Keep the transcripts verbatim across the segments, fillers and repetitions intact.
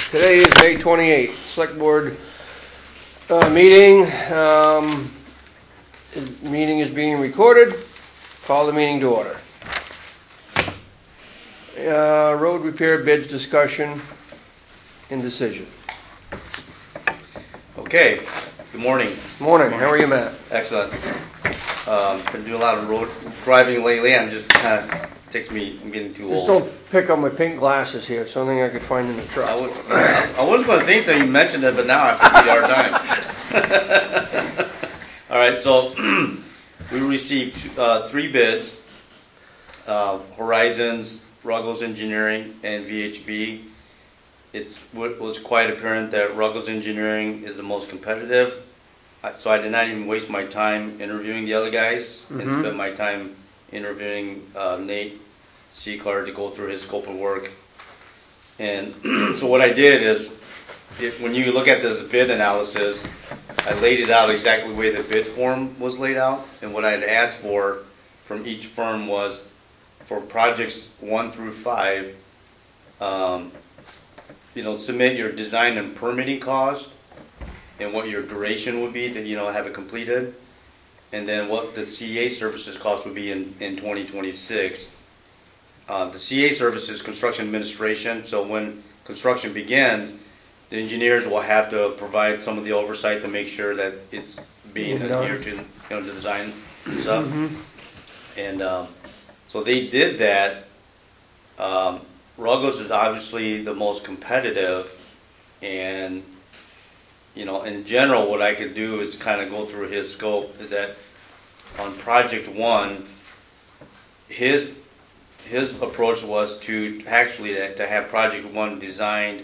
Today is May twenty-eighth, Select Board uh, meeting. Um, the meeting is being recorded. Call the meeting to order. Uh, road repair bids discussion and decision. Okay, good morning. Morning, how are you, Matt? Excellent. Um, been doing a lot of road driving lately. I'm just kind of takes me. I'm getting too Just old. don't pick up my pink glasses here. It's something I could find in the truck. I, would, I wasn't going to say until you mentioned it, but now I have to give you our time. All right, so we received uh, three bids: uh, Horizons, Ruggles Engineering, and V H B. It was quite apparent that Ruggles Engineering is the most competitive. So I did not even waste my time interviewing the other guys mm-hmm. and spent my time interviewing uh, Nate Seacard to go through his scope of work. And so what I did is, if, when you look at this bid analysis, I laid it out exactly the way the bid form was laid out. And what I had asked for from each firm was, for projects one through five, um, you know, submit your design and permitting cost, and what your duration would be to, you know, have it completed, and then what the C A services cost would be in, in twenty twenty-six. Uh, the C A services, construction administration, so when construction begins, the engineers will have to provide some of the oversight to make sure that it's being mm-hmm. adhered to, you know, the design stuff. Mm-hmm. And um, so they did that. Um, Ruggles is obviously the most competitive, and you know, in general, what I could do is kind of go through his scope. Is that on project one, his his approach was to actually to have project one designed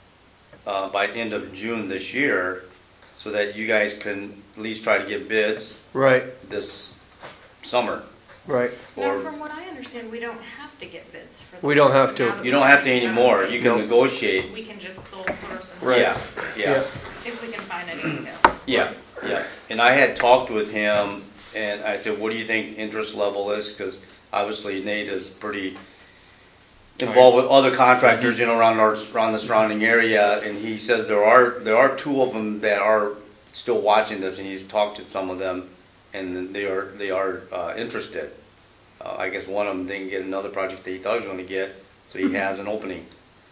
uh, by end of June this year, so that you guys can at least try to get bids right this summer. Right. Now, from what I understand, we don't have to get bids for that. We don't have to. You don't have to anymore. You can nope. negotiate. We can just sole source. And right. Yeah. Yeah. Yeah. If we can find any details. Yeah. Yeah. And I had talked with him, and I said, "What do you think interest level is?" Because obviously Nate is pretty involved with other contractors, you know, around our around the surrounding area, and he says there are there are two of them that are still watching this, and he's talked to some of them, and they are they are uh, interested. Uh, I guess one of them didn't get another project that he thought he was going to get, so he has an opening.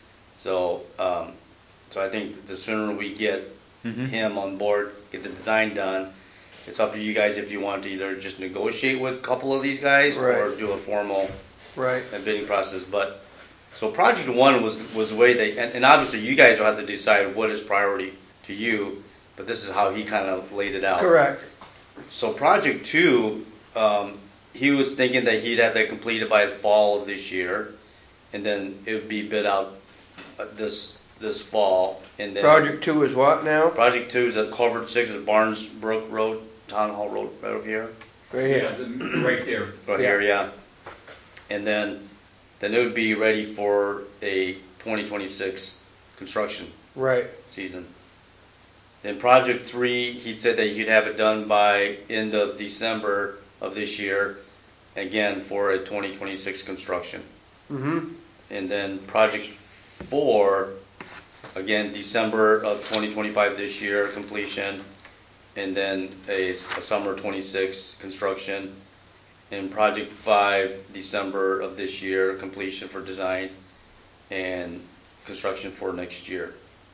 So, um, so I think the sooner we get mm-hmm. him on board, get the design done, it's up to you guys if you want to either just negotiate with a couple of these guys right. or do a formal right. bidding process. But so project one was was the way they, and, and obviously you guys will have to decide what is priority to you. But this is how he kind of laid it out. Correct. So project two. Um, He was thinking that he'd have that completed by the fall of this year, and then it would be bid out this this fall. And then project two is what now? Project two is at Culvert Six at Barnes Brook Road, Town Hall Road, right over here. Right here. Yeah, the, right there. Right yeah. here, yeah. And then then it would be ready for a twenty twenty-six construction right. season. Then project three, he said that he'd have it done by end of December of this year, again for a twenty twenty-six construction. Mm-hmm. And then project four, again December of twenty twenty-five this year completion, and then a, a summer twenty-six construction. And project five, December of this year completion for design and construction for next year.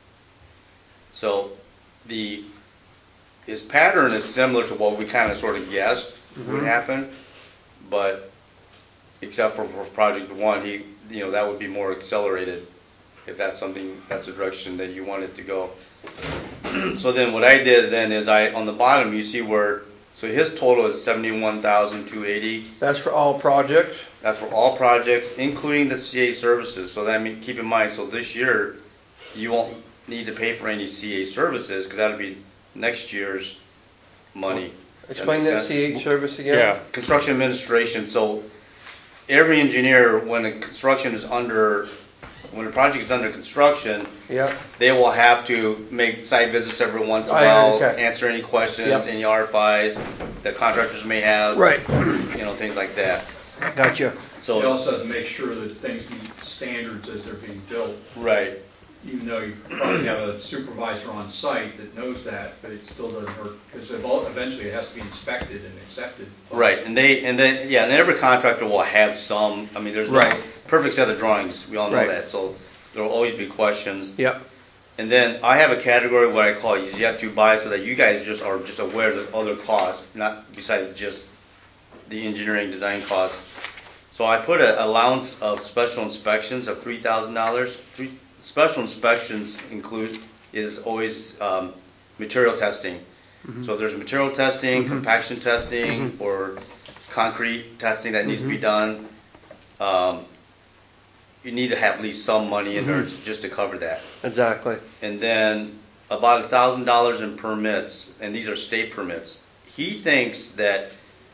So the his pattern is similar to what we kind of sort of guessed mm-hmm. would happen, but except for, for project one, he, you know, that would be more accelerated if that's something, that's the direction that you wanted to go. So then what I did then is I, on the bottom, you see where, so his total is seventy-one thousand two hundred eighty dollars. That's for all projects? That's for all projects, including the C A services. So that means, keep in mind, so this year, you won't need to pay for any C A services, because that would be next year's money. Explain that, that C A service again. Yeah, construction administration. So every engineer, when a construction is under, when a project is under construction, yep. they will have to make site visits every once in a while, okay. answer any questions, yep. any R F Is that contractors may have, right? You know, things like that. Gotcha. So they also have to make sure that things meet standards as they're being built. Right. even though you probably have a supervisor on site that knows that, but it still doesn't hurt, because eventually it has to be inspected and accepted. Right, and they, and then, yeah, and every contractor will have some, I mean, there's no Right. perfect set of drawings, we all know Right. that, so there'll always be questions. Yep. And then I have a category what I call yet to buy, so that you guys just are just aware of the other costs, not besides just the engineering design costs. So I put an allowance of special inspections of three thousand dollars. Three special inspections include is always um, material testing. Mm-hmm. So if there's material testing, mm-hmm. compaction testing, mm-hmm. or concrete testing that needs mm-hmm. to be done. Um, you need to have at least some money in mm-hmm. there just to cover that. Exactly. And then about a thousand dollars in permits, and these are state permits. He thinks that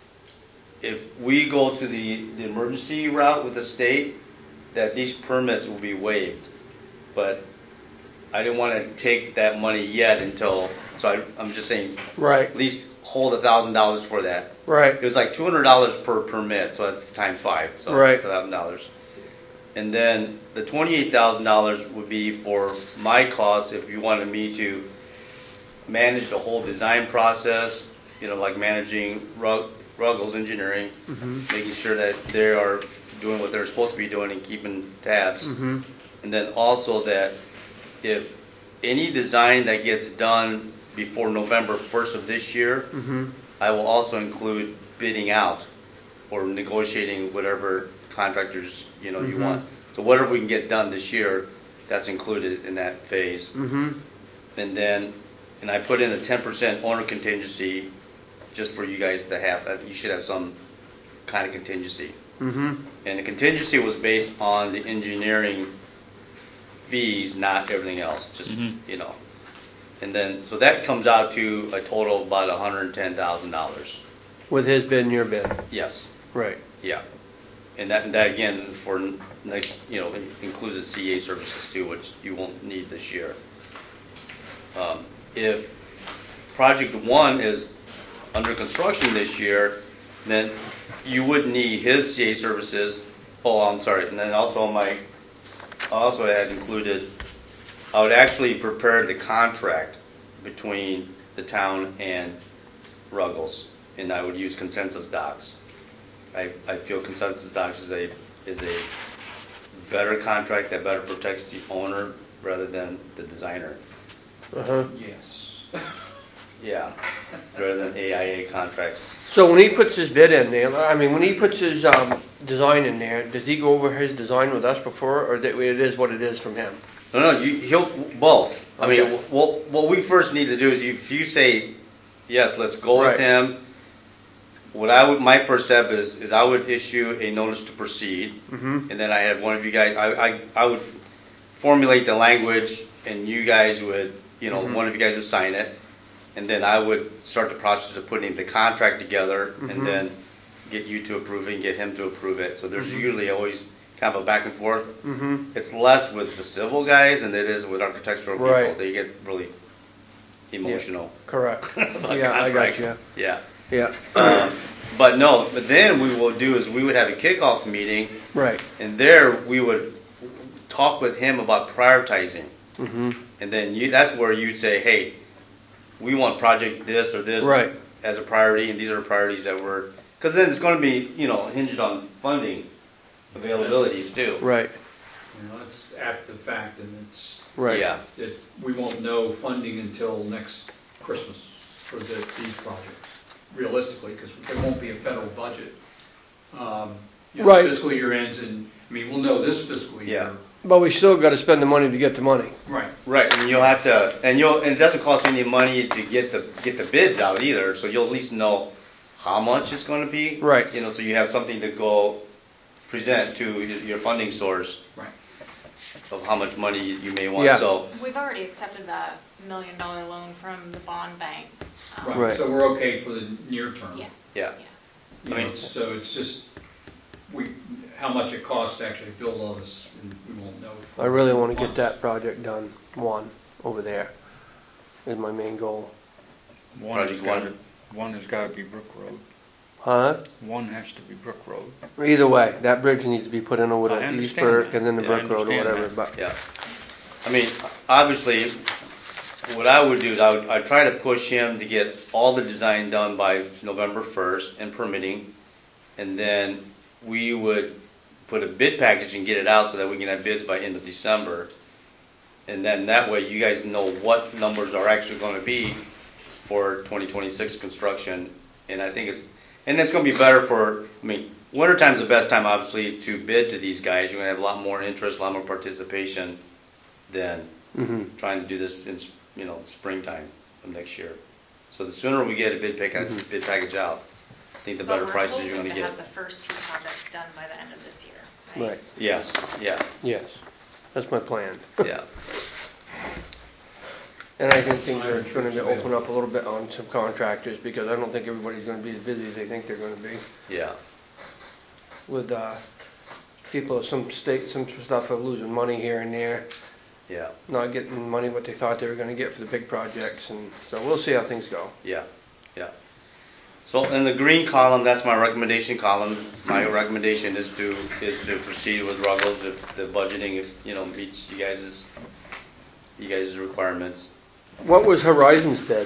if we go to the, the emergency route with the state, that these permits will be waived. But I didn't want to take that money yet until, so I, I'm just saying, right. At least hold a thousand dollars for that. Right. It was like two hundred dollars per permit, so that's times five, so right. it's a thousand dollars. And then the twenty-eight thousand dollars would be for my cost if you wanted me to manage the whole design process, you know, like managing Rug, Ruggles Engineering, mm-hmm. making sure that they are doing what they're supposed to be doing and keeping tabs. Mm-hmm. And then also that if any design that gets done before November first of this year, mm-hmm. I will also include bidding out or negotiating whatever contractors you know mm-hmm. you want. So whatever we can get done this year, that's included in that phase. Mm-hmm. And then, and I put in a ten percent owner contingency, just for you guys to have. You should have some kind of contingency. Mm-hmm. And the contingency was based on the engineering fees, not everything else. Just mm-hmm. you know. And then, so that comes out to a total of about one hundred ten thousand dollars. With his bid and your bid. Yes. Right. Yeah. And that, and that again, for next, you know, includes the C A services too, which you won't need this year. Um, if project one is under construction this year, then you would need his C A services. Oh, I'm sorry. And then also my, I also had included, I would actually prepare the contract between the town and Ruggles, and I would use consensus docs. I, I feel consensus docs is a is a better contract that better protects the owner rather than the designer. Uh-huh. Yes. Yeah, rather than A I A contracts. So when he puts his bid in there, I mean, when he puts his um, design in there, does he go over his design with us before, or that it is what it is from him? No, no, you, he'll both. I okay. mean, well, what we first need to do is, you, if you say yes, let's go right. with him. What I would, my first step is, is I would issue a notice to proceed, mm-hmm. and then I have one of you guys. I, I, I would formulate the language, and you guys would, you know, mm-hmm. one of you guys would sign it, and then I would start the process of putting the contract together, mm-hmm. and then get you to approve it and get him to approve it. So there's mm-hmm. usually always kind of a back and forth. Mm-hmm. It's less with the civil guys than it is with architectural people. Right. They get really emotional. Yeah. Correct. about yeah, contracts. I got you. Yeah. Yeah. Um, but no, but then we will do is we would have a kickoff meeting. Right. And there we would talk with him about prioritizing. Mm-hmm. And then you, that's where you'd say, hey, we want project this or this right. as a priority, and these are the priorities that we're, because then it's going to be, you know, hinged on funding availabilities too. Right. You know, it's after the fact, and it's right. Yeah. It, we won't know funding until next Christmas for the, these projects, realistically, because there won't be a federal budget. Um, you know, right. The fiscal year ends in, I mean, we'll know this fiscal year. Yeah. But we still got to spend the money to get the money. Right. Right, and you'll have to, and you'll, and it doesn't cost any money to get the get the bids out either. So you'll at least know how much it's going to be. Right. You know, so you have something to go present to your funding source. Right. Of how much money you may want. Yeah. So we've already accepted that million dollar loan from the bond bank. Um, right. right. So we're okay for the near term. Yeah. Yeah. yeah. I mean, know, so it's just we how much it costs to actually build all this, and we won't know. I really want to get that project done. One over there is my main goal. One has got to, one has got to be Brook Road. Huh? One has to be Brook Road. Either way, that bridge needs to be put in over to East Burke and then the yeah, Brook Road or whatever. that. But yeah. I mean, obviously, what I would do is I would, I'd try to push him to get all the design done by November first and permitting. And then we would put a bid package and get it out so that we can have bids by end of December. And then that way you guys know what numbers are actually gonna be for twenty twenty-six construction. And I think it's, and it's gonna be better for, I mean, wintertime's the best time obviously to bid to these guys. You're gonna have a lot more interest, a lot more participation than Mm-hmm. trying to do this in, you know, springtime of next year. So the sooner we get a bid package, Mhm. bid package out, I think the But better we're prices you're hoping gonna to get. have the first two projects done by the end of this year, right? Right, Yes, yeah, yes, that's my plan. yeah, And I do think they're gonna be open up a little bit on some contractors, because I don't think everybody's gonna be as busy as they think they're gonna be. yeah, With, uh, people, some state, some stuff are losing money here and there, yeah, not getting money what they thought they were gonna get for the big projects, and so we'll see how things go. yeah, yeah. So in the green column, that's my recommendation column. My recommendation is to, is to proceed with Ruggles if the budgeting, if, you know, meets you guys' you guys' requirements. What was Horizon's bid?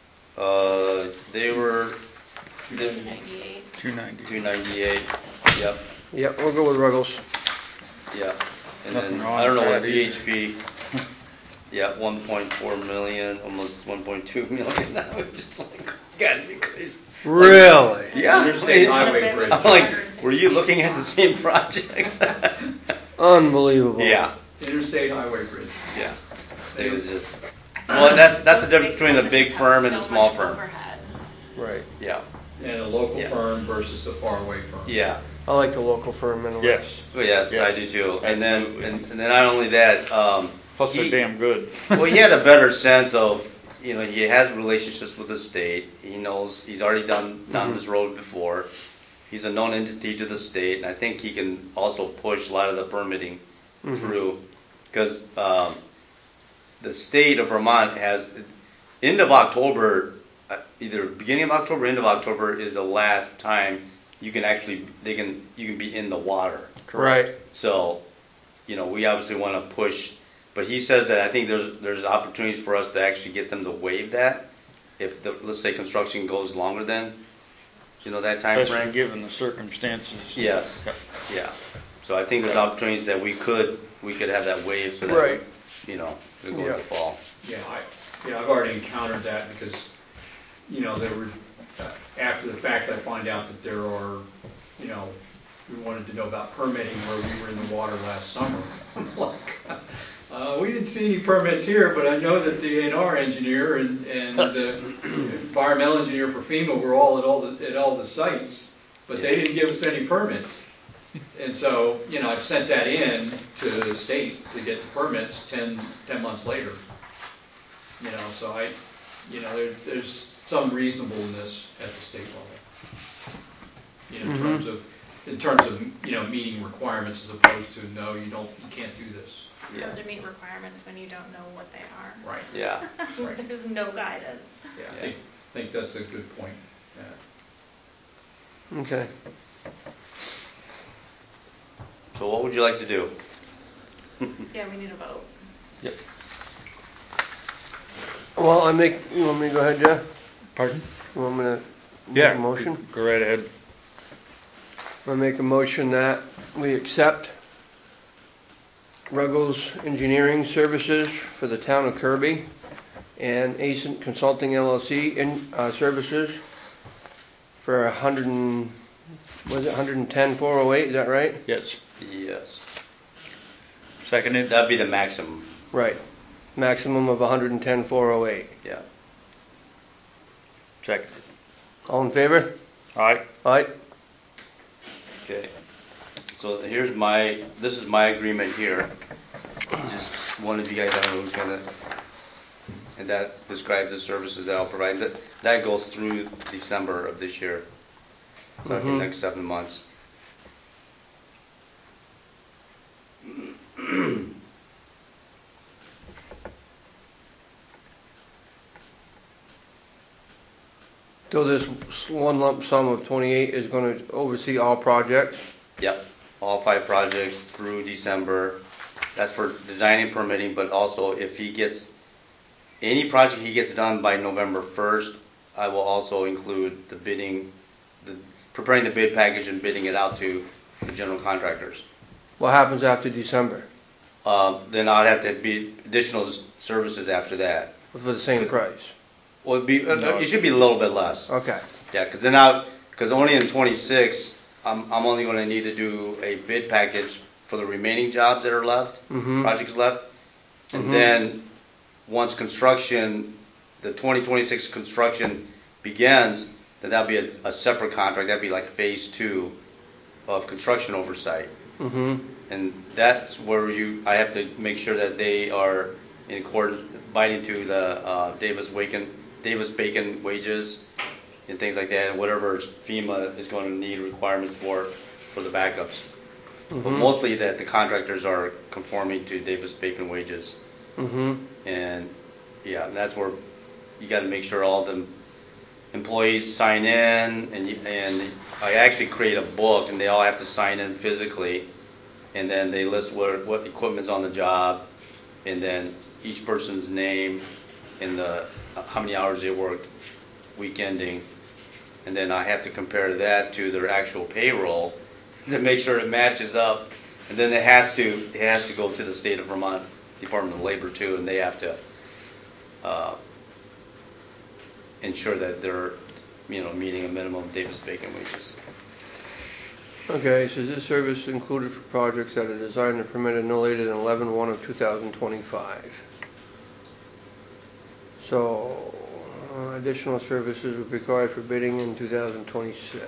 Uh, they were two ninety-eight. Two ninety. two ninety-eight, yep, Yep, we'll go with Ruggles. yep. And Nothing then, wrong I don't know with what that V either. H P, yeah, one point four million, almost one point two million now, it's just like, gotta be crazy. Really? Yeah. Interstate highway bridge. I'm like, were you looking at the same project? Unbelievable. Yeah, Interstate highway bridge. yeah, it was just, well, that, that's the difference between a big firm and a small firm. Right. Yeah, And a local Yeah. firm versus a faraway firm. yeah. I like the local firm anyway. Yes. Well, yes, I Yes, do too. And then, absolutely. and, and then not only that, um. Plus they're he- damn good. Well, he had a better sense of, you know, he has relationships with the state. He knows, he's already done, down Mhm. this road before. He's a known entity to the state, and I think he can also push a lot of the permitting Mhm. through. Because, um, the state of Vermont has, end of October, uh, either beginning of October, end of October is the last time you can actually, they can, you can be in the water. Right. So, you know, we obviously want to push, but he says that I think there's there's opportunities for us to actually get them to waive that if the, let's say construction goes longer than, you know, that time Especially frame. given the circumstances. Yes, Yep. yeah. So I think there's opportunities that we could we could have that waived so that Right. you know it goes Yeah. to fall. Yeah, I, yeah, I've already encountered that because, you know, there were, uh, after the fact, I find out that there are, you know, we wanted to know about permitting where we were in the water last summer. I'm like, uh, we didn't see any permits here, but I know that the A and R engineer and, and the environmental engineer for FEMA were all at all the, at all the sites, but they didn't give us any permits. And so, you know, I've sent that in to the state to get the permits ten, ten months later. You know, so I, you know, there, there's some reasonableness at the state level. You know, in Mhm. terms of, in terms of, you know, meeting requirements as opposed to, no, you don't, you can't do this. Yeah. Hard to meet requirements when you don't know what they are. Right. Yeah. Right. There's no guidance. Yeah, I think, think that's a good point. Yeah. Okay. So what would you like to do? Yeah, we need a vote. Yep. Well, I make, you want me to go ahead, Jeff? Pardon? You want me to make Yeah. a motion? Go right ahead. I make a motion that we accept Ruggles Engineering Services for the town of Kirby and Ascent Consulting L L C in, uh, services for a hundred and, was it one hundred ten four oh eight, is that right? Yes. Yes. Seconded. That'd be the maximum. Right. Maximum of one hundred ten four oh eight. Yeah. Seconded. All in favor? All right. Aye. Okay. So here's my, this is my agreement here. Just one of you guys, I don't know who's gonna, and that describes the services that I'll provide. That, that goes through December of this year. So for the Mhm. next seven months. So this one lump sum of twenty-eight is gonna oversee all projects? Yep, all five projects through December. That's for designing and permitting, but also if he gets, any project he gets done by November first, I will also include the bidding, the, preparing the bid package and bidding it out to the general contractors. What happens after December? Uh, then I'd have to be additional s- services after that. For the same price? Well, it'd be, uh, No. it should be a little bit less. Okay. Yeah, because then I, because only in twenty-six, I'm, I'm only going to need to do a bid package for the remaining jobs that are left, Mm-hmm. projects left. And Mhm. then, once construction, the twenty twenty-six construction begins, then that'll be a, a separate contract. That'd be like phase two of construction oversight. Mm-hmm. And that's where you, I have to make sure that they are in accordance, biting to the uh, Davis Bacon, Davis Bacon wages and things like that, and whatever FEMA is going to need requirements for, for the backups. But Mhm. mostly that the contractors are conforming to Davis Bacon wages. Mm-hmm. And yeah, and that's where you got to make sure all the employees sign in, and you, and I actually create a book, and they all have to sign in physically, and then they list what what equipment's on the job, and then each person's name, and the how many hours they worked, week ending, and then I have to compare that to their actual payroll to make sure it matches up, and then it has to it has to go to the state of Vermont Department of Labor too, and they have to uh, ensure that they're, you know, meeting a minimum Davis Bacon wages. Okay, so this service included for projects that are designed and permitted no later than eleven one of two thousand twenty-five. So, uh, additional services will be required for bidding in two thousand twenty-six.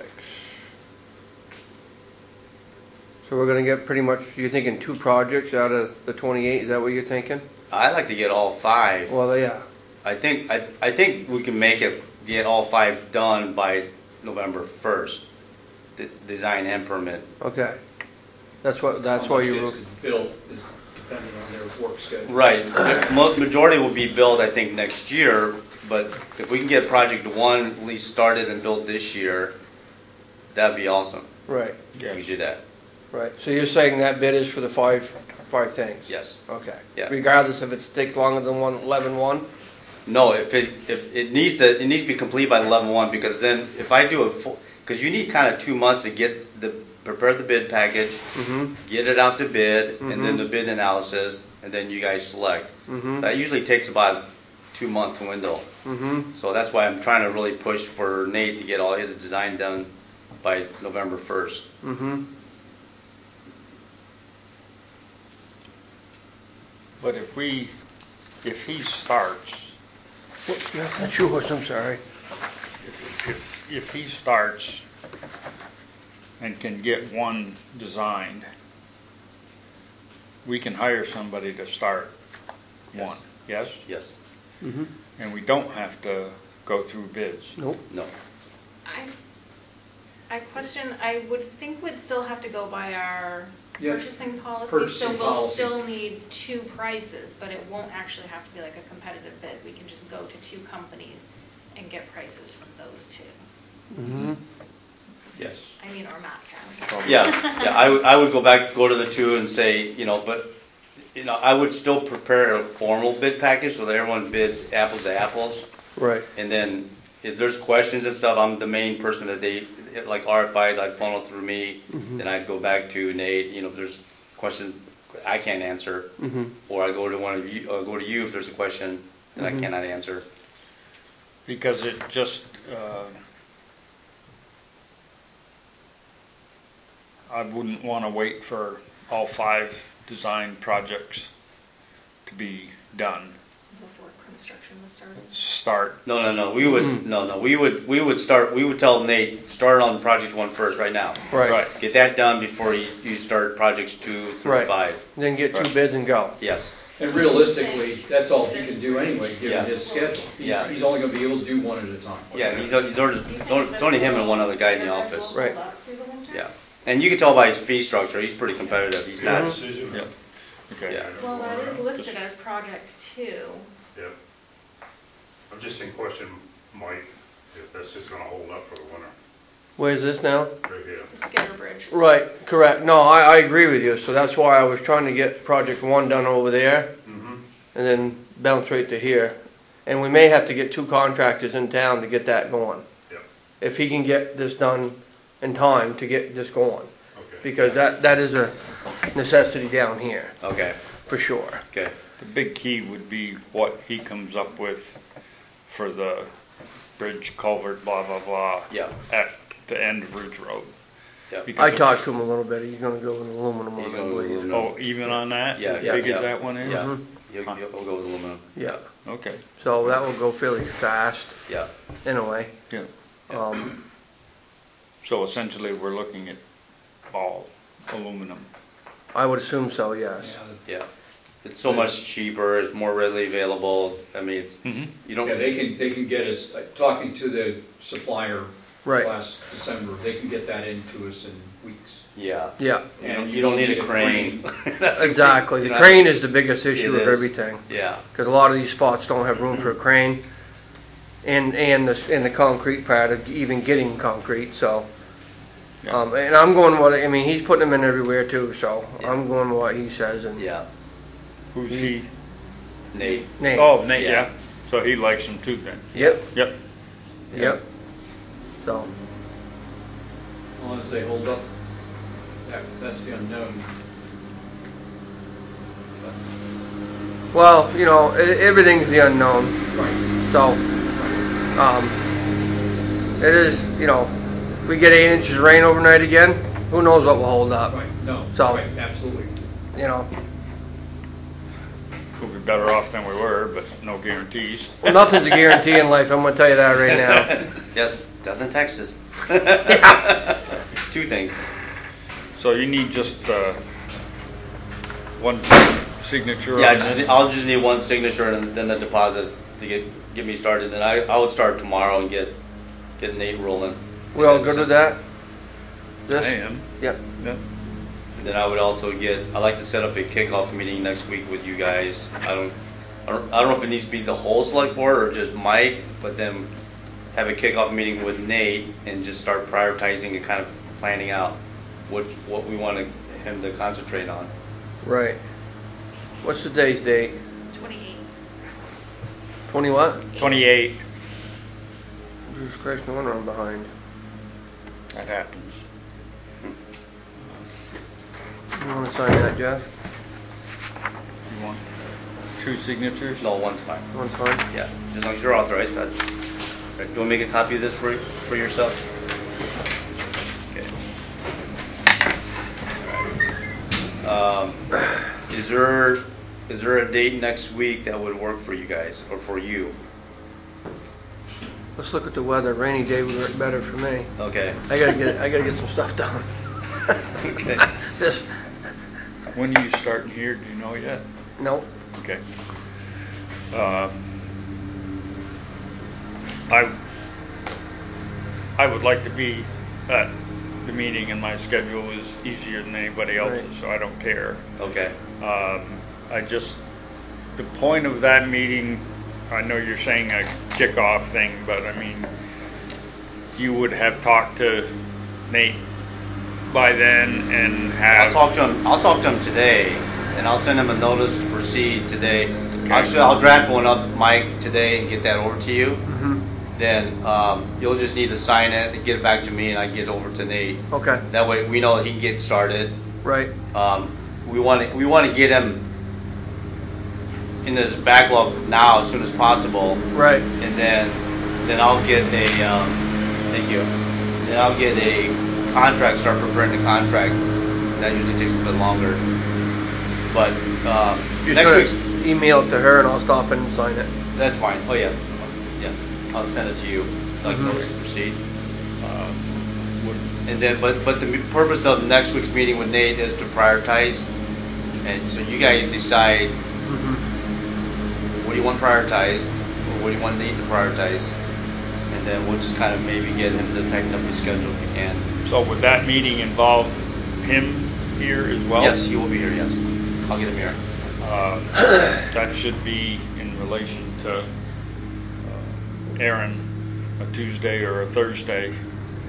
So we're gonna get pretty much, you're thinking two projects out of the twenty-eight, is that what you're thinking? I'd like to get all five. Well, yeah, I think I, I think we can make it get all five done by November first. The design and permit. okay. That's what, that's why you How were, much gets built is depending on their work schedule. Right. The mo- majority will be built, I think, next year. But if we can get project one at least started and built this year, that'd be awesome. right, If we do that. right. So you're saying that bid is for the five, five things? Yes. Okay. Yeah. Regardless if it takes longer than one, eleven one? No, if it if it needs to it needs to be complete by eleven one, because then if I do a full, because you need kind of two months to get the prepare the bid package, Mm-hmm. get it out to bid, and then Mhm. the bid analysis, and then you guys select. Mm-hmm. That usually takes about a two month window. Mm-hmm. So that's why I'm trying to really push for Nate to get all his design done by November first. Mm-hmm. But if we, if he starts, That's yours, I'm sorry. if, if, if he starts and can get one designed, we can hire somebody to start Yes. one, yes? Yes. Mm-hmm. And we don't have to go through bids. Nope. No. I, I question, I would think we'd still have to go by our Yeah. purchasing policy, Purchasing so we'll policy. still need two prices, but it won't actually have to be like a competitive bid. We can just go to two companies and get prices from those two. Mm-hmm. Yes. I mean, or Matt can. Yeah, yeah, I would, I would go back, go to the two and say, you know, but, you know, I would still prepare a formal bid package so that everyone bids apples to apples. Right. And then if there's questions and stuff, I'm the main person that they, like R F Is, I'd funnel through me. Mhm. Then I'd go back to Nate, you know, if there's questions I can't answer. Mm-hmm. Or I go to one of you, uh, go to you if there's a question that Mhm. I cannot answer. Because it just, uh, I wouldn't want to wait for all five design projects to be done. Before construction was started. Start, No, no, no, we would, Mm. no, no, we would, we would start, we would tell Nate, start on project one first, right now. Right. right, Get that done before you, you start projects two through Right. five. Then get two Right. bids and go. Yes. And realistically, that's all he can do anyway, Yeah. given his schedule. He's, Yeah. he's only gonna be able to do one at a time. Yeah, he's, he's already, it's only him and one other guy in the office. Right. Yeah. And you can tell by his fee structure, he's pretty competitive. He's not, Decision. yeah, okay. yeah. Well, that is listed as project two. Yep. I'm just in question, Mike, if that's just gonna hold up for the winter. Where's this now? Right here. The Skidder Bridge. Right, correct. No, I, I agree with you. So that's why I was trying to get project one done over there Mm-hmm. and then bounce right to here. And we may have to get two contractors in town to get that going. Yep. If he can get this done in time to get this going. Okay. Because that, that is a necessity down here, Okay, for sure. okay. The big key would be what he comes up with for the bridge culvert, blah, blah, blah. Yeah. At the end of Ridge Road. Yeah. Because I of- talked to him a little bit. He's gonna go with aluminum He's on it, I gonna go with believe. aluminum. Oh, even on that? Yeah, As yeah, big yeah. as that one is? Yeah, Mhm. he'll, he'll go with aluminum. Yeah. Okay, So that will go fairly fast, Yeah, in a way. yeah. Um, So essentially, we're looking at all aluminum. I would assume so, yes. yeah. It's so much cheaper, it's more readily available. I mean, it's, Mm-hmm. you don't. Yeah, they can, they can get us, uh, talking to the supplier Right. last December, they can get that into us in weeks. Yeah. Yeah, You don't, you don't need a crane. That's the exactly. thing, The you know? crane is the biggest issue It of is. everything. Yeah, Because a lot of these spots don't have room for a crane. And, and the, and the concrete part of even getting concrete, so. Yeah. Um, and I'm going what, I mean, he's putting them in everywhere too, so Yeah. I'm going what he says and. yeah. Who's he? Nate. Nate. Oh, Nate, Yeah. yeah. So he likes them too then? Yep, Yep. yep. So, As long as they hold up, that, that's the unknown. well, you know, e- everything's the unknown, Right, so, right, um, it is, you know, if we get eight inches of rain overnight again, who knows what will hold up, right, no, So- right, absolutely. you know. We'll be better off than we were, but no guarantees. Well, nothing's a guarantee in life, I'm gonna tell you that right now. Yes, death in Texas. Two things. So you need just, uh, one signature Yeah, I on just, this? I'll just need one signature and then the deposit to get, get me started. And I, I would start tomorrow and get, get Nate rolling. We all good with that? I This? am. Yep, Yeah. And then I would also get, I'd like to set up a kickoff meeting next week with you guys. I don't, I don't, I don't know if it needs to be the whole select board or just Mike, but then have a kickoff meeting with Nate and just start prioritizing and kind of planning out what, what we want to, him to concentrate on. right. What's today's date? Twenty-eighth. Twenty what? Twenty-eight. Jesus Christ, no wonder I'm behind. That happens. You wanna sign that, Jeff? You want two signatures? No, one's fine. One fine? Yeah, as long as you're authorized, that's, do you want to make a copy of this for, for yourself? Okay. Alright. Um, is there, is there a date next week that would work for you guys, or for you? Let's look at the weather. Rainy day would work better for me. Okay. I gotta get, I gotta get some stuff done. Okay. This, When are you starting here? Do you know yet? no, Okay. Um, I, I would like to be at the meeting, and my schedule is easier than anybody else's, Right. so I don't care. Okay. Um, I just, the point of that meeting, I know you're saying a kickoff thing, but I mean, you would have talked to Nate by then and have. I'll talk to him, I'll talk to him today, and I'll send him a notice to proceed today. Actually, I'll draft one up, Mike, today and get that over to you. mhm, Then, um, you'll just need to sign it and get it back to me, and I get it over to Nate. okay, That way, we know that he can get started. right, Um, we want to, we want to get him in his backlog now as soon as possible, right, and then, then I'll get a, um, thank you. Then I'll get a contract, start preparing the contract. That usually takes a bit longer. But, um, You're next gonna week's, email it to her and I'll stop in and sign it. that's fine. Oh, yeah, yeah. I'll send it to you, like Mhm. notice to proceed. Uh, would, And then, but, but the m- purpose of next week's meeting with Nate is to prioritize. And so you guys decide, Mhm. what do you want prioritized, or what do you want Nate to prioritize? And then we'll just kind of maybe get him to tighten up his schedule if we can. so would that meeting involve him here as well? Yes, he will be here, yes. I'll get him here. Uh, that should be in relation to uh, Aaron, a Tuesday or a Thursday.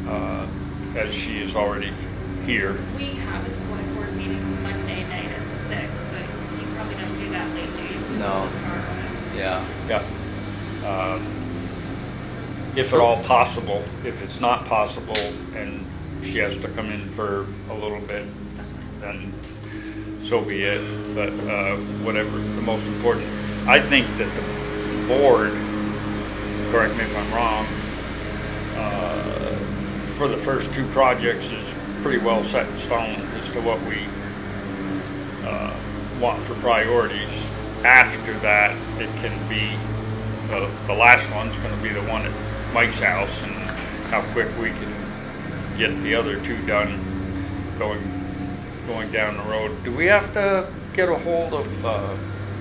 uh, as she is already here. We have a select board meeting Monday night at six, but you probably don't do that late, do you? 'Cause it's No. so far away. Yeah. Yeah. Um, if at all possible, if it's not possible and she has to come in for a little bit, That's fine. then so be it. But uh, whatever, the most important, I think that the board, correct me if I'm wrong, uh, for the first two projects is pretty well set in stone as to what we uh, want for priorities. After that, it can be, the, the last one's going to be the one at Mike's house, and how quick we can get the other two done going going down the road. Do we have to get a hold of uh,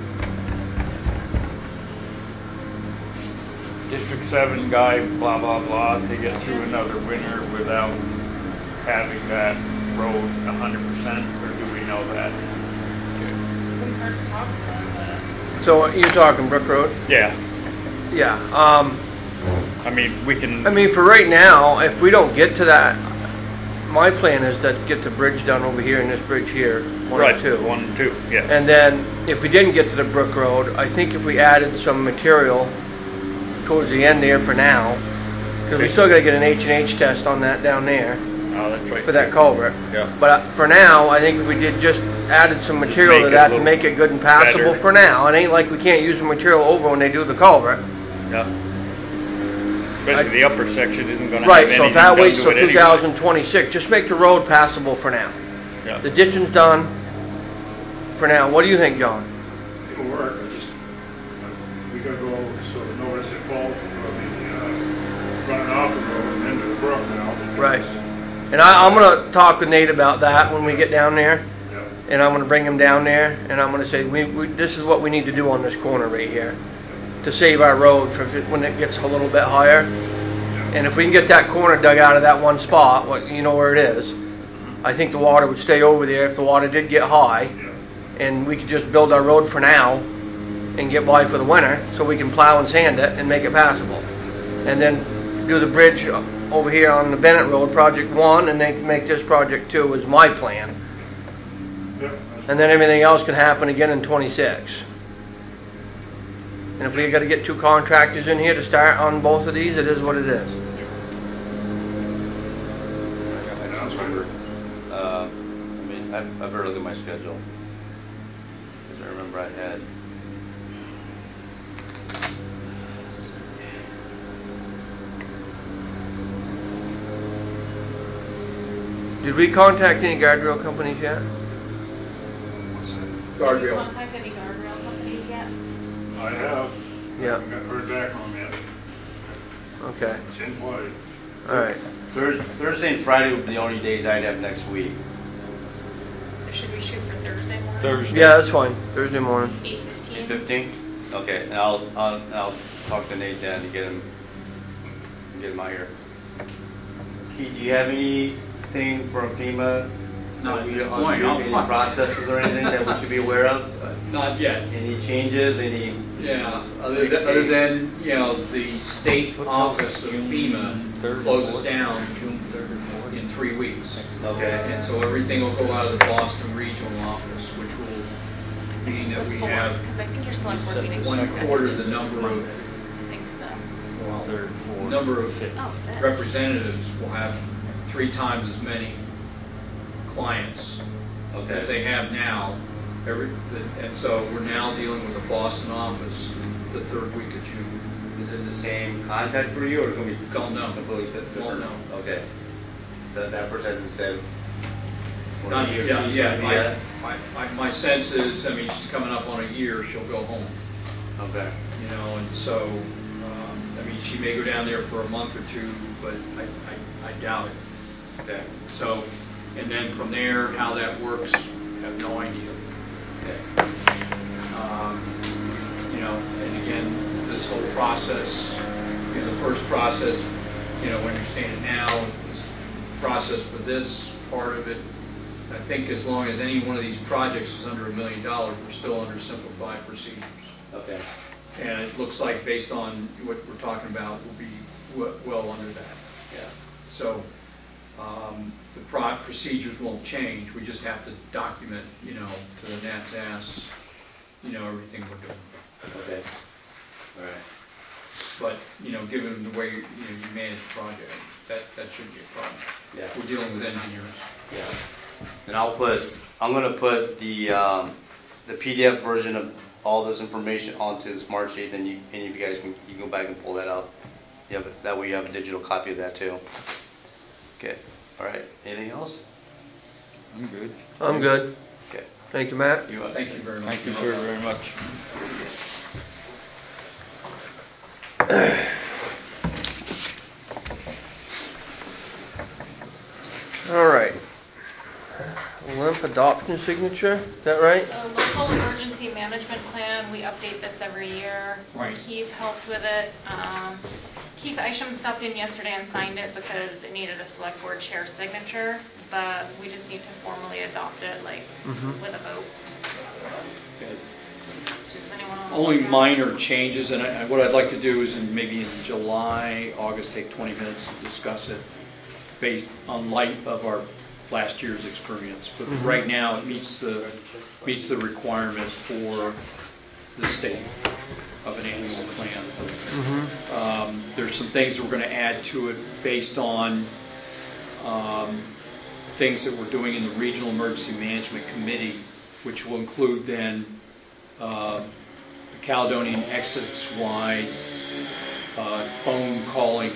District seven guy, blah, blah, blah, to get through another winter without having that road one hundred percent, or do we know that? When we first talked to them, So you're talking Brook Road? Yeah, Yeah. Um, I mean, we can. I mean, for right now, if we don't get to that, my plan is to get the bridge done over here and this bridge here, one right, and two. one and two, yes. And then if we didn't get to the Brook Road, I think if we added some material towards the end there for now, because we Okay. still got to get an H and H test on that down there Oh, that's right. for that culvert. Yeah. But uh, for now, I think if we did just added some Just material make to it that a to little make it good and passable better. for now. It ain't like we can't use the material over when they do the culvert. Yeah. Especially the upper section isn't going to Right, have so anything if that done to waits it till anyway. two thousand twenty-six, just make the road passable for now. Yeah. The ditching's done for now. What do you think, John? It'll work, I just, uh, we gotta go so that no resident fault will be, uh, running off the road and into the brook now. because- Right. And I, I'm gonna talk with Nate about that when we get down there, Yeah, and I'm gonna bring him down there, and I'm gonna say, we, we, this is what we need to do on this corner right here, to save our road for if it, when it gets a little bit higher. And if we can get that corner dug out of that one spot, what, you know where it is, I think the water would stay over there if the water did get high, yeah. and we could just build our road for now and get by for the winter, so we can plow and sand it and make it passable. And then do the bridge over here on the Bennett Road, project one, and then make this project two is my plan. Yeah, that's- And then everything else can happen again in twenty-six. And if we gotta get two contractors in here to start on both of these, it is what it is. Sounds good. Uh, I mean, I've, I've heard look at my schedule. Because I remember I had. Did we contact any guardrail companies yet? What's that? Have you Guardrail. contacted any guardrail companies yet? I have. Yeah. I haven't got- heard back from them yet. Okay, It's in play. alright. Thursday, Thursday and Friday would be the only days I'd have next week. So should we shoot for Thursday morning? Thursday. Yeah, that's fine, Thursday morning. Eight fifteen? Eight fifteen? Okay, and I'll, I'll, I'll talk to Nate then to get him, get him out here. Keith, do you have anything from FEMA? Not at That we- this on point, I'll Any find- processes or anything that we should be aware of? Not yet. Any changes, any? Yeah, other than, other than, you know, the state office of FEMA closes down June third or fourth. in three weeks. Okay. And so everything will go out of the Boston Regional Office, which will mean that we have Because I think your select board meeting. one quarter the number of, I think so. Well, third, fourth, number of fifth. Oh, good. representatives will have three times as many clients Okay. as they have now. Every, the- and so we're now dealing with the Boston office the third week of June. Is it the same contact for you or going to be? Don't know. Completely different? Won't know. Okay. That, that person hasn't said. when Not, he or yeah, she's yeah, gonna be my, at? my, my, my sense is, I mean, she's coming up on a year, she'll go home, Okay. you know, and so, um, I mean, she may go down there for a month or two, but I, I, I doubt it. Okay. So, and then from there, how that works, have no idea. Okay. Um, you know, and again, this whole process, you know, the first process, you know, we understand it now, this process for this part of it, I think as long as any one of these projects is under a million dollars, we're still under simplified procedures. Okay. And it looks like based on what we're talking about, we'll be w- well under that. Yeah. So, Um, The pro- procedures won't change, we just have to document, you know, to the Nat's ass, you know, everything we're doing. Okay. All right. But, you know, given the way, you know, you manage the project, that, that shouldn't be a problem. Yeah. We're dealing with engineers. Yeah. And I'll put, I'm gonna put the, um, the P D F version of all this information onto the smart sheet, then you, any of you guys can, you can go back and pull that out. You have, it- that way you have a digital copy of that too. Okay, all right, anything else? I'm good. I'm good. Okay. Thank you, Matt. You, Thank you very much. Thank you, sir, very much. All right. Limp adoption signature, is that right? The local emergency management plan, we update this every year. Right. Keith helped with it. Um, Keith Isham stopped in yesterday and signed it because it needed a select board chair signature, but we just need to formally adopt it, like, Mhm. with a vote. Okay. Does anyone want to Only look at it? minor changes, and I- what I'd like to do is in maybe in July, August, take twenty minutes to discuss it based on light of our last year's experience. But Mhm. right now, it meets the, meets the requirement for the state of an annual plan. Mm-hmm. Um, There's some things that we're going to add to it based on um, things that we're doing in the Regional Emergency Management Committee, which will include then uh, the Caledonian Essex-wide uh, phone calling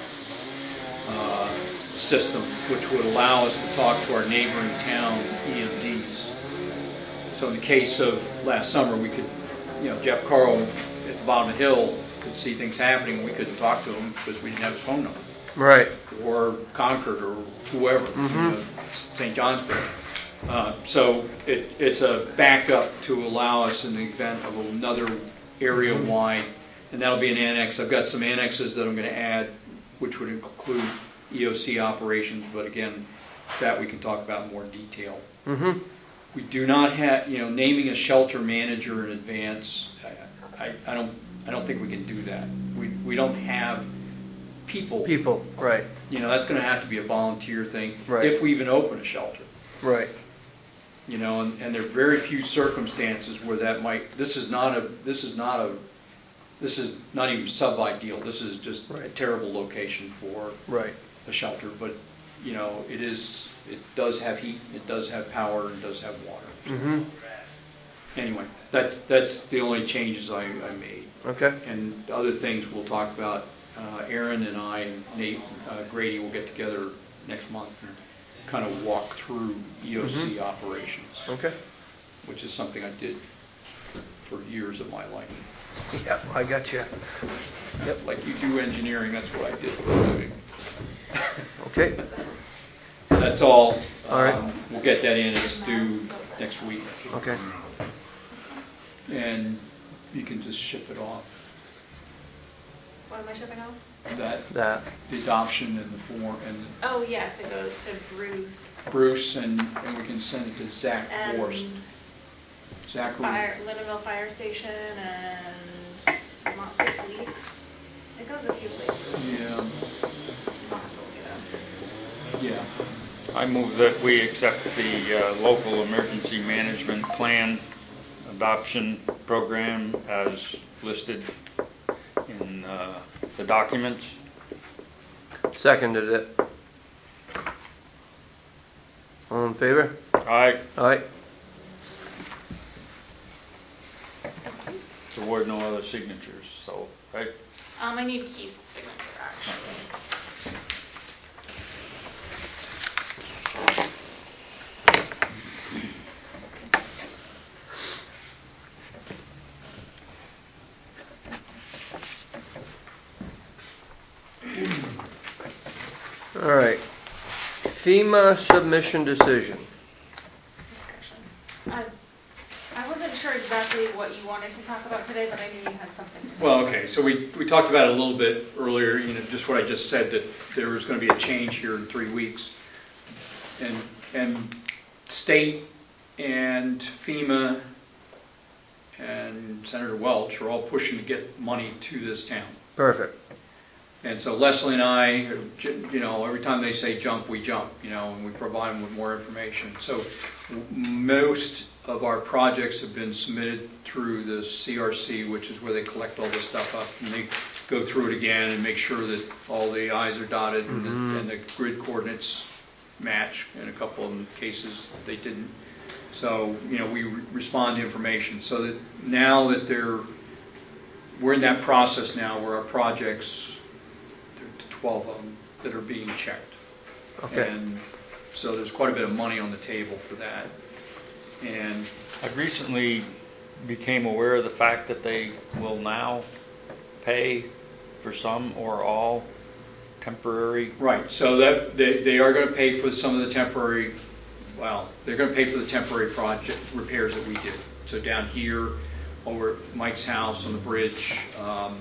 uh, system, which would allow us to talk to our neighboring town E M Ds. So in the case of last summer, we could, you know, Jeff Carl at the bottom of the hill could see things happening, and we couldn't talk to him because we didn't have his phone number. Right. Or Concord or whoever, you Mhm. know, Saint Johnsbury. Uh, so it, it's a backup to allow us in the event of another area-wide, and that'll be an annex. I've got some annexes that I'm going to add, which would include E O C operations, but again, that we can talk about in more detail. Mm-hmm. We do not have, you know, naming a shelter manager in advance, I, I, I don't, I don't think we can do that. We, we don't have people. People, right, You know, that's gonna have to be a volunteer thing. Right. If we even open a shelter. right. You know, and, and there are very few circumstances where that might, this is not a, this is not a, this is not even sub-ideal. This is just a Right. terrible location for Right. a shelter. But, you know, it is, it does have heat, it does have power, it does have water. Mm-hmm. Anyway, that's, that's the only changes I, I made. Okay. And other things we'll talk about, uh, Aaron and I and Nate uh, Grady will get together next month and kind of walk through E O C Mhm. operations, Okay. which is something I did for years of my life. Yep, I got you. Yep. Like you do engineering, that's what I did for a living. Okay. That's all. All right. Um, We'll get that in, it's due next week. Okay. And you can just ship it off. What am I shipping off? That, That. the adoption and the form, and Oh, yes, it goes to Bruce. Bruce, and, and we can send it to Zach And Forrest. Zach, who- Fire, Lindenville Fire Station and Vermont State Police. It goes a few places. yeah, I'll have to look it up. yeah. I move that we accept the uh, local emergency management plan adoption program as listed in uh, the documents. Seconded it. All in favor? Aye. Aye. There were no other signatures, so, right? Um, I need Keith's signature, actually. All right. FEMA submission decision. Discussion. I, I wasn't sure exactly what you wanted to talk about today, but I knew you had something to. Well, okay, so we, we talked about it a little bit earlier, you know, just what I just said, that there was going to be a change here in three weeks. And, and state and FEMA and Senator Welch are all pushing to get money to this town. Perfect. And so Leslie and I, you know, every time they say jump, we jump, you know, and we provide them with more information. So most of our projects have been submitted through the C R C, which is where they collect all this stuff up, and they go through it again and make sure that all the I's are dotted and, Mhm. the, and the grid coordinates match. In a couple of cases, they didn't. So, you know, we re- respond to information. So that now that they're, we're in that process now where our projects, there are twelve of them that are being checked. Okay. And so there's quite a bit of money on the table for that. And I recently became aware of the fact that they will now pay for some or all temporary. right, so that they, they are going to pay for some of the temporary, well, they're going to pay for the temporary project repairs that we did. So down here, over at Mike's house on the bridge, um,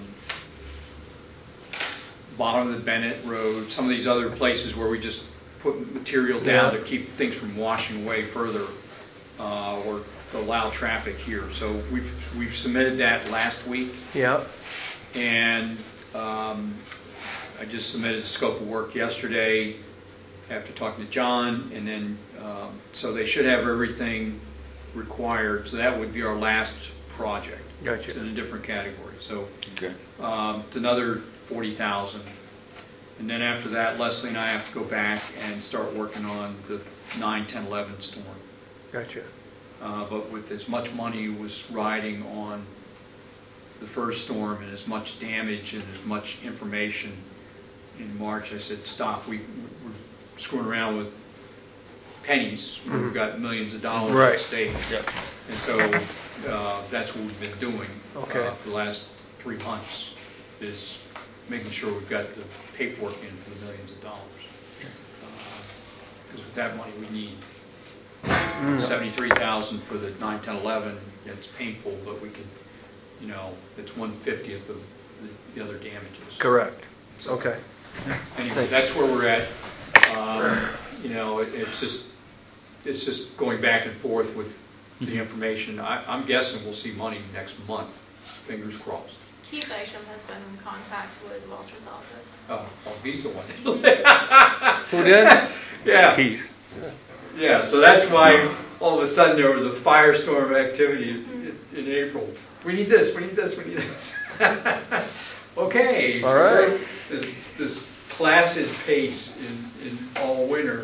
bottom of the Bennett Road, some of these other places where we just put material down Yeah. to keep things from washing away further, uh, or allow traffic here. So we've we've submitted that last week. Yeah. And um, I just submitted a scope of work yesterday after talking to John, and then um, so they should have everything required. So that would be our last project. Gotcha. It's in a different category. So Okay. um, it's another forty thousand. And then after that, Leslie and I have to go back and start working on the nine, ten, eleven storm. Gotcha. Uh, but with as much money was riding on the first storm and as much damage and as much information in March, I said, stop. We, we're screwing around with pennies where we've got millions of dollars Right. at stake. Yep. And so uh, that's what we've been doing Okay. uh, for the last three months, is making sure we've got the paperwork in for the millions of dollars. Because with that money, we need Mm. seventy-three thousand for the nine, ten, eleven. It's painful, but we can, you know, it's one fiftieth of the, the other damages. Correct. So, Okay. Anyway, that's where we're at. Um, you know, it, it's just, it's just going back and forth with the information. I, I'm guessing we'll see money next month. Fingers crossed. Keith Isham has been in contact with Walter's office. Oh, oh, he's the one. Who did? Yeah. Keith. Yeah, so that's why all of a sudden there was a firestorm of activity in, in, in April. We need this, we need this, we need this. Okay. All right. This, this placid pace in, in all winter.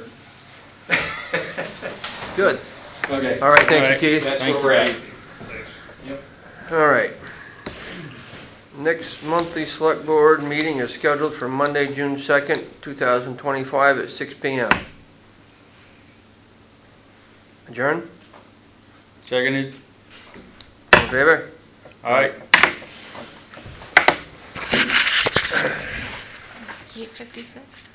Good. Okay. All right, thank All you, right. Keith. That's Thank where you, we're at. Yep. All right. Next monthly select board meeting is scheduled for Monday, June second, two thousand twenty-five at six p m Adjourn? Seconded. All in favor? All right. eight fifty-six.